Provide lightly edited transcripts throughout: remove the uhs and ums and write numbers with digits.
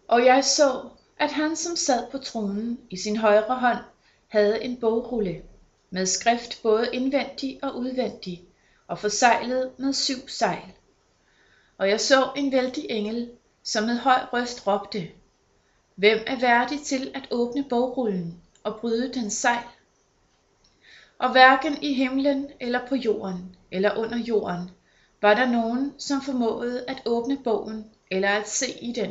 Og jeg så, at han, som sad på tronen, i sin højre hånd havde en bogrulle med skrift både indvendig og udvendig, og forseglet med 7 sejl. Og jeg så en vældig engel, som med høj røst råbte: Hvem er værdig til at åbne bogrullen og bryde dens sejl? Og hverken i himlen eller på jorden eller under jorden var der nogen, som formåede at åbne bogen eller at se i den.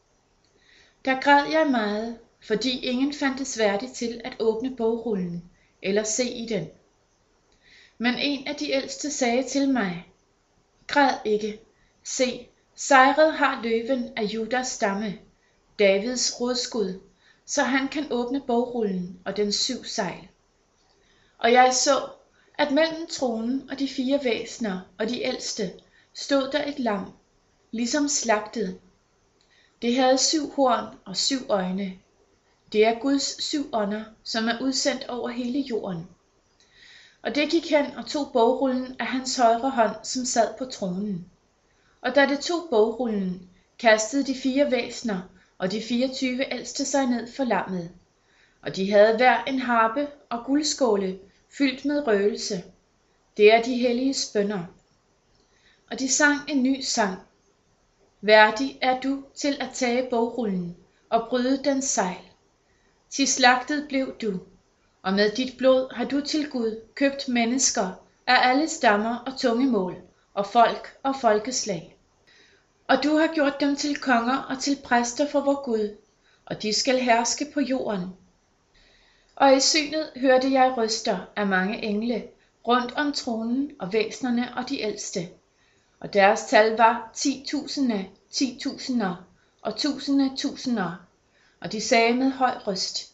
Der græd jeg meget, fordi ingen fandtes værdig til at åbne bogrullen eller se i den. Men en af de ældste sagde til mig: Græd ikke, se, sejret har løven af Judas stamme, Davids rodskud, så han kan åbne bogrullen og dens 7 sejl. Og jeg så, at mellem tronen og de 4 væsener og de ældste stod der et lam, ligesom slagtet. Det havde 7 horn og 7 øjne. Det er Guds 7 ånder, som er udsendt over hele jorden. Og det gik hen og tog bogrullen af hans højre hånd, som sad på tronen. Og da det tog bogrullen, kastede de 4 væsener og de 24 ældste sig ned for lammet. Og de havde hver en harpe og guldskåle fyldt med røgelse. Det er de helliges bønner. Og de sang en ny sang. Værdig er du til at tage bogrullen og bryde dens sejl. Til slagtet blev du, og med dit blod har du til Gud købt mennesker af alle stammer og tungemål og folk og folkeslag. Og du har gjort dem til konger og til præster for vor Gud, og de skal herske på jorden. Og i synet hørte jeg røster af mange engle rundt om tronen og væsnerne og de ældste, og deres tal var 10.000, 10.000 og tusinde tusinder, og de sagde med høj røst: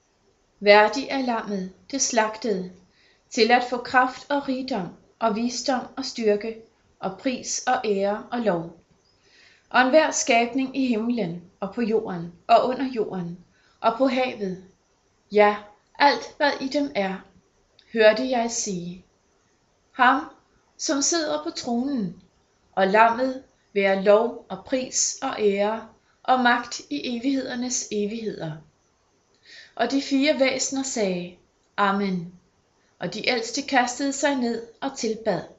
Værdig er lammet, det slagtede, til at få kraft og rigdom og visdom og styrke og pris og ære og lov. Og enhver skabning i himlen og på jorden og under jorden og på havet, ja, alt hvad i dem er, hørte jeg sige: Ham, som sidder på tronen, og lammet være lov og pris og ære og magt i evighedernes evigheder. Og de 4 væsener sagde: Amen. Og de ældste kastede sig ned og tilbad.